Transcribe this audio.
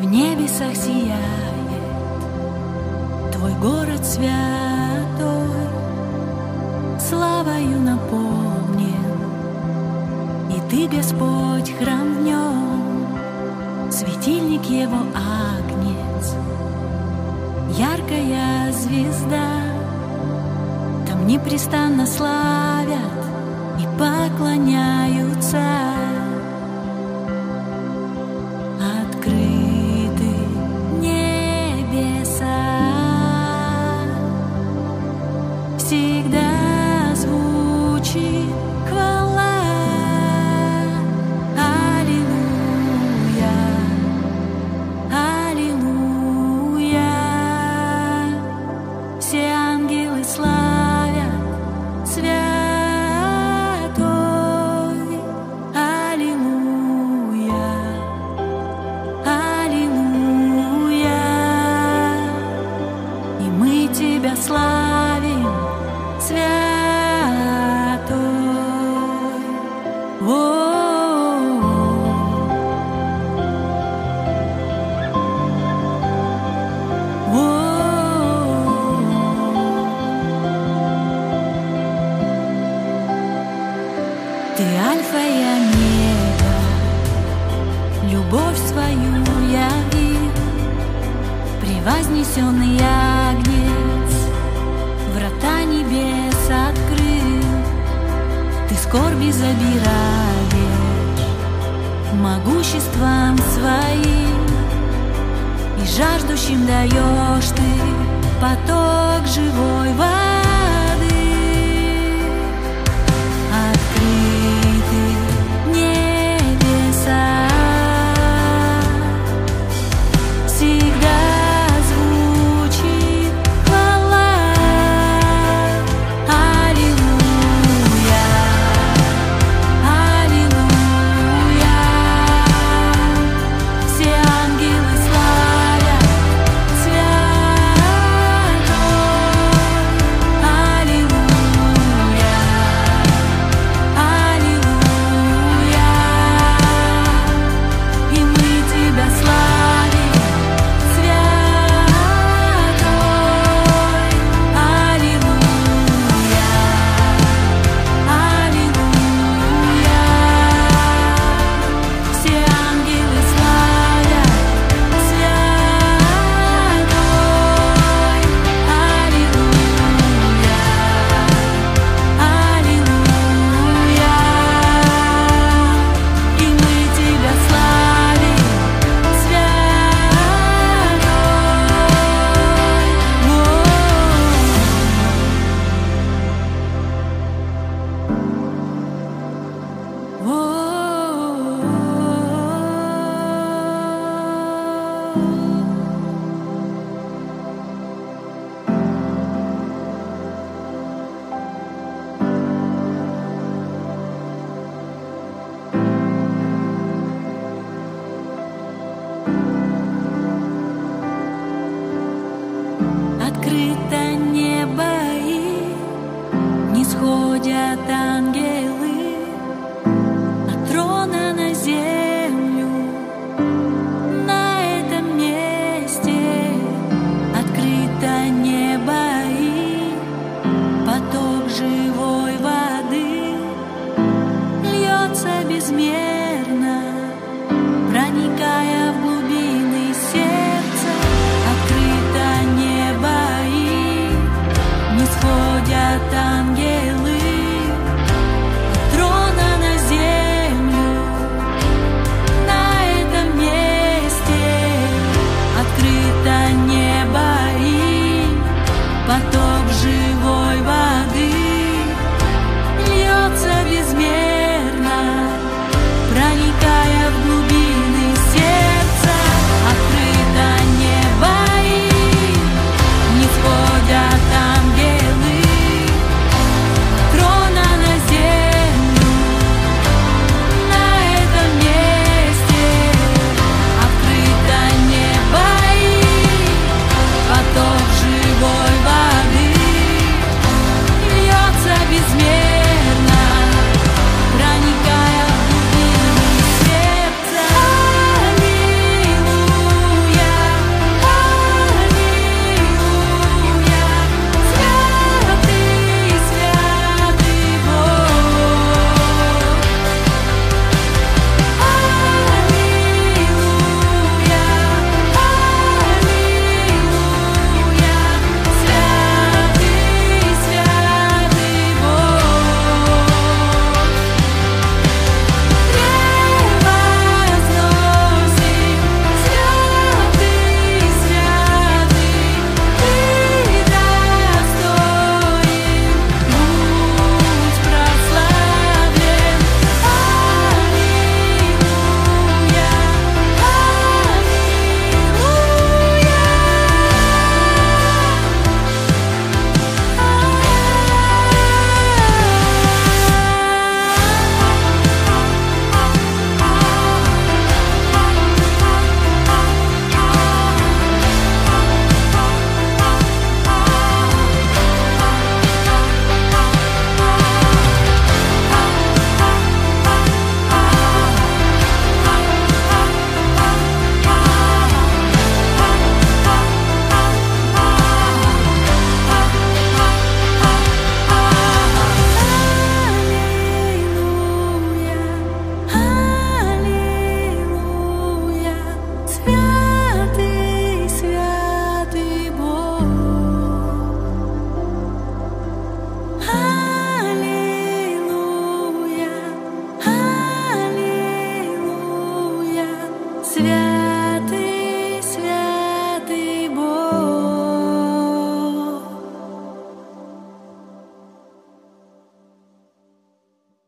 небесах сияет Твой город святой, славою наполнен, и Ты, Господь, храм в нем, светильник его агнец, яркая звезда. Там непрестанно славят и поклоняются. Открыты небеса, всегда звучит хвала. Аллилуйя, аллилуйя. Все ангелы славят святой. Аллилуйя, аллилуйя. И мы Тебя славим, святой. Ты альфа и омега, любовь свою явил, превознесенный агнец, врата небес открыл. Ты скорби забираешь могуществом своим, и жаждущим даешь Ты поток живой воды. Открыты небеса, всегда звучит хвала. Аллилуйя, аллилуйя. Все ангелы славят святой. Аллилуйя, аллилуйя. И мы Тебя славим, святой. Аллилуйя, аллилуйя. Все ангелы славят святой. Аллилуйя, аллилуйя. И мы Тебя славим, открыто небо, и нисходят ангелы.